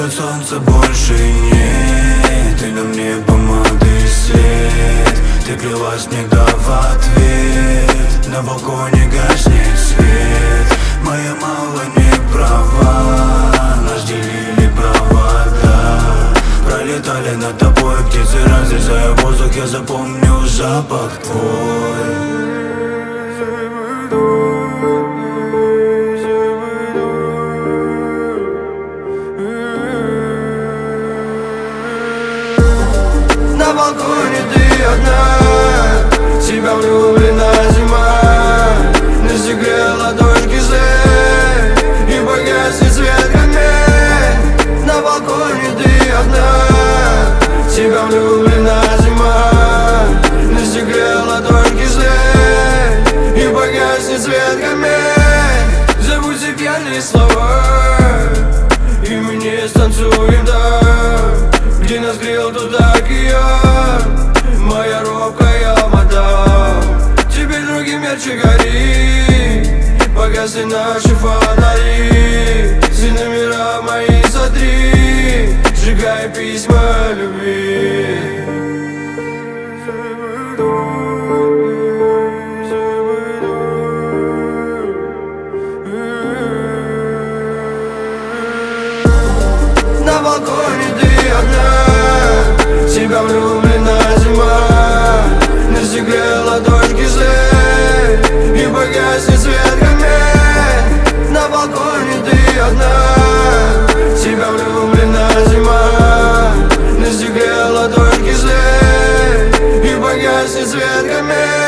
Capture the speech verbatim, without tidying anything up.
от солнца больше нет. Ты на мне помады след. Ты клялась, не дав ответ. На балконе гаснет свет. Моя мало не права, нас делили провода. Пролетали над тобой птицы, разрезая воздух. Я запомню запах твой. На балконе ты одна, тебя влюблена зима. Настигая ладошки зле, и погаснет свет камней. На балконе ты одна, тебя влюблена зима. Настигая ладошки зле, и погаснет свет камней. Забудь все пьяные слова, и мы не станцуем там, где нас грел тот океан. Моя робкая мадам, теперь другим ярче гори. Погасли наши фонари, все номера мои сотри, сжигай письма любви. На балконе ты одна, тебя влюблена зима. Настигая ладошки зле, и погаснет свет камней. На балконе ты одна, тебя влюблена зима. Настигая ладошки зле, и погаснет свет камней.